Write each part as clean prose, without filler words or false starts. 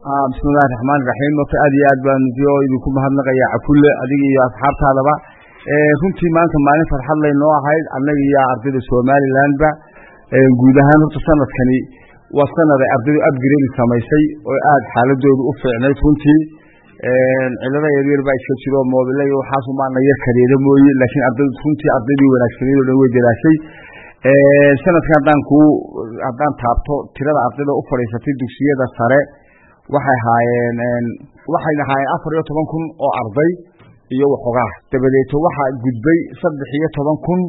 بسم الله الرحمن الرحيم وكأدي أدبان فيو يدكم هذا يا كل أدي يا أصحاب هذا بقى كنتي ما أنتم معنا فرح الله إنه هاي أنا يا أرضي السومالي لان بقى جودها نتصنف كني وصلنا لأرضي أبجري السمايسي وقعد حالة دول أفعنا كنتي على يدير بقى شو موبيلي وحاسو معنا يكرر موي لكن أرضي كنتي أرضي ولا شيء ولا هو جلاشي سنة كان كو أدان تابتو ترى أرضي أفريسة الدكسية ده صار waxay haayeen 14,000 oo arday iyo waxoogaa dabadeeto waxa gudbay 13,000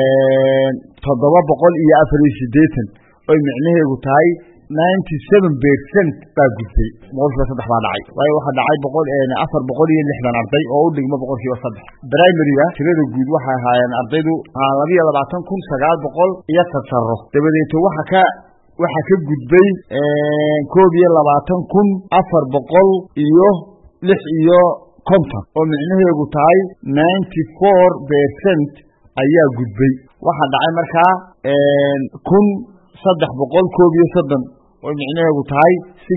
784 oo micnaheedu tahay 97% baa gudbay boqolkiiba 3 baa dhacay waayo waxa dhacay 460 arday oo u dhigma boqolkiiba 3 primary-ga tirada guud waxay haayeen ardaydu 22,900 iyo tasarruf dabadeeto waxa ka gudbay 22,400 iyo 6 oo micnaheedu tahay 94% ayaa gudbay waxa dhacay markaa 1,330 oo micnaheedu tahay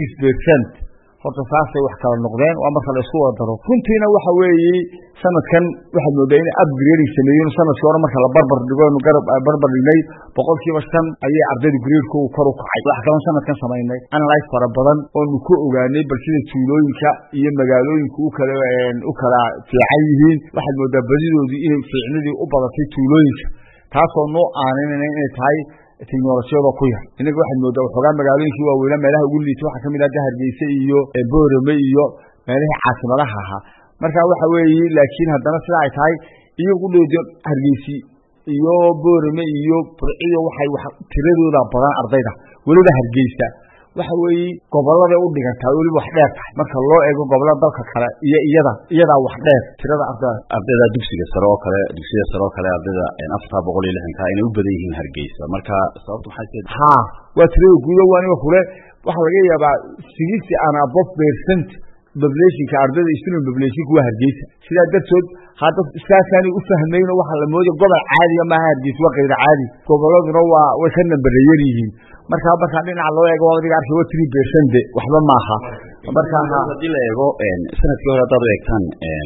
6% horta saasay wax kala noqdeen waa marka la isku wada daro runtiina waxa weeye sanadkan waxa moodaa in upgrade sameeyeen sanadkii hore marka la barbar dhigo garab barbar dhigay boqolkiiba 5 ayay ardaydu grade-ku kor u kacay wax kale sanadkan sameeynay analyze fara badan oo nu ku ogaanay balsida tuulooyinka iyo magaalooyinka u kala fiican yihiin waxa moodaa badidoodu inay fiicnadii u badatay tuulooyinka taasoo noo aaninayna inay tahay teknolojiyada ku yar inaga waxaan moodaa waxoogaa magaalooyinkii waaweyn meelaha ugu liita waxa kamid ah Hargeysa iyo Boorame iyo meelaha caasimadaha ahaa marka waxa weeye laakiin haddana sida ay tahay iyagu dhow Hargeysa iyo Boorame iyo Burciyo waxay tiradooda badan ardayda waliba Hargeysa waxa weeye gobolada u dhigantaa waliba wax dheer tahay marka loo eego gobolada dalka kale iyo iyada wax dheer tirada ardayda dugsiga sare oo kale ardayda 460 inay u badan yihiin Hargeysa marka sababtu waxay tahay waa tirada guud oo waana kule waxa laga yaabaa 60 ana above percent population-ka ardayda student population-ku waa Hargeysa sida dartood hadda iskaasani u fahmayno waxa la moodo gobol caadi ah ma Hargeysa waa qeyr caadi goboladuna way ka nambareeyeen yihiin marka dhinaca loo eego wadiga arki waa 3% waxba ma aha marka hadii la eego sanadkii hore dad eegtaan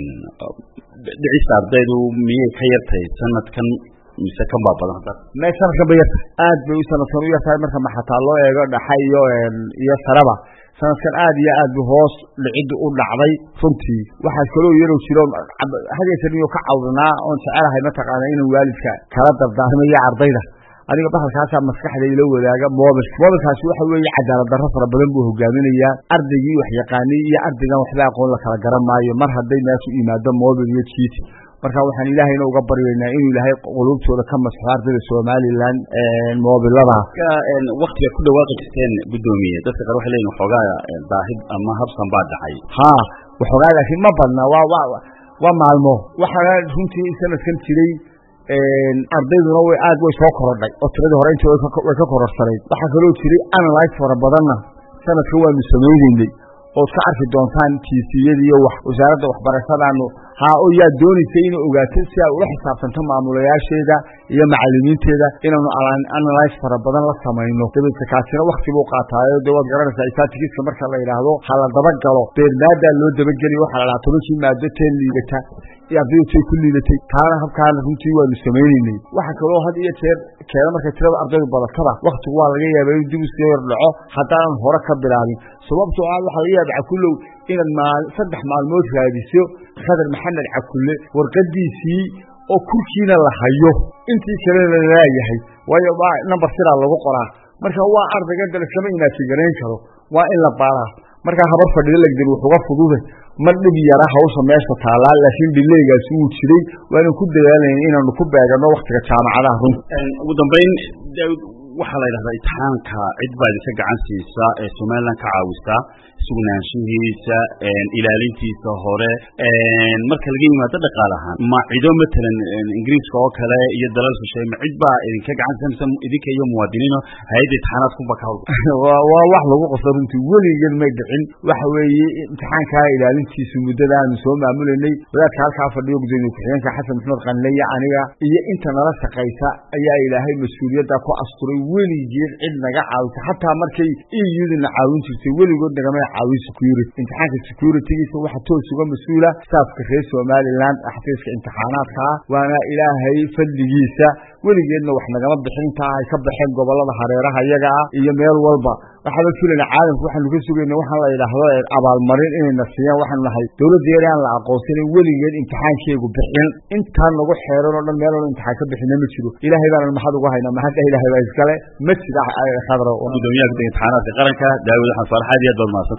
dhicista ardaydu miyay ka yartay sanadkan mise kan baa badan ma sanadkan bay aad bay u sanadkan u yartay marka ma xataa loo eego dhaxayo iyo saraba sanadkan aad iyo aad hoos lacid u dhacday runtii waxa kale oo yaro jiro hadeesaniyo ka cawdnaa oo jecelahay ma taqaana inuu waalidka kala dardaarmayo ardayda adiga baxalkaas maskaxda ila wadaaga mobilkaas waxa weeye cadaalad darro fara badan buu hogaaminaya ardaygii wax yaqaanay iyo ardaygan waxba aqoon la kala garan maayo mar haday meeshu imaado mobil iyo cheat marka waxaan ilaahayna uga baryeynaa inuu ilaahay qulubtooda ka masxo ardayda Soomaaliland mobilada waqtiga ku dhawaaqisteen gudoomiye dadka qaar waxay leeyihiin xogaa daahid ama habsan baa dhacay waxoogaa laakiin ma badna waa maalmo waxa runtii sanadkan jiray ardayduna way soo korodhay oo tirada hore intii way ka kororsanay waxa kale oo jiray analyze fara badanna sanadkan waanu sameeynay oo ka arki doontaan TC-yada iyo wasaaradda waxbarashadaanu oo yaa doonaysay inay ogaato si ay ula xisaabtanto maamulayaasheeda iyo macallimiinteeda inaanu analyze fara badan la sameeyno dadka kaasina waqti buu qaataayo dawad garanaysa statistics marka la yiraahdo hala daba galo beermaada loo daba geliyo waxa la tobankii maado teen liidata ardaydu ku liidatay taana habkaan runtii waanu sameeynay waxa kale oo had iyo jeer marka tirada ardaydu badatada waqtigu waa laga yaabaa in dib u soo yardhaco haddaan hore ka bilaabin sababtoo ah waxa laga yaabaa kullow inaad 3 maalmood raadiso Khadar Maxamed Cakulle warqadiisii oo kurkiina la hayo intii kale la leeyahay waayo waa number sira lagu qoraa marka waa ardayga dalkama inaad gareyn karo waa in la baaraa marka habar fadhiyo lagdin wuxuu fududay mar dhib yara hawsha meesha taala laakiin dileegaas uu jiray waana ku dadaalayeen inaanu ku beegano waqtiga jaamacadaha ugu dambeyn waxa la yiraahdaa imtixaanka cid baa idinka gacan siisa ee Soomaaliland ka caawisa sugnaanshihiisa ilaalintiisa hore marka laga yimaado dhaqaalahan ma ciido matalan Ingiriiska oo kale iyo dalal shisheeye ma cid baa idinka gacan siisa idinka iyo muwaadiniino hay'adda imtixaanaadku ba ka waa wax lagu qasaro intii weligeed ma dhicin waxa weeye imtixaanka ilaalintiisa muddada aan soo maamuleynay wadaadka halka fadhiyo gudoomiye ku-xigeenka Xasan Maxamed Qanley aniga iyo inta nala shaqeysa ayaa ilaahay mas'uuliyadda ku asturay weligeed cid naga caawisa xataa markay iyaduna caawin jirtay weligood nagama caawin security imtixaanka securitygiisa waxa toos uga mas'uula staafka reer Somaliland xafiiska imtixaanaadka waana ilaahay fadligiisa weligeedna wax nagama bixin tahay ka baxeen gobolada hareeraha iyaga iyo meel walba waxaa la filaynaa caalamku waxaanu ka sugaynaa waxaan la yiraahdo abaalmarin inay nasiiyaan waxaan nahay dawladda Iran la aqoonsanay weligeed imtixaankeegu bixin inta nagu xeeran oo dhan meel oo imtixaan ka bixin ma jiro ilaahay baan maxad uga haynaa maxad ilaahay baa iskale ma jira khadra oo gudoomiyaha imtixaanaadka qaranka Daawud Xasan Farxad iyo Dolmaas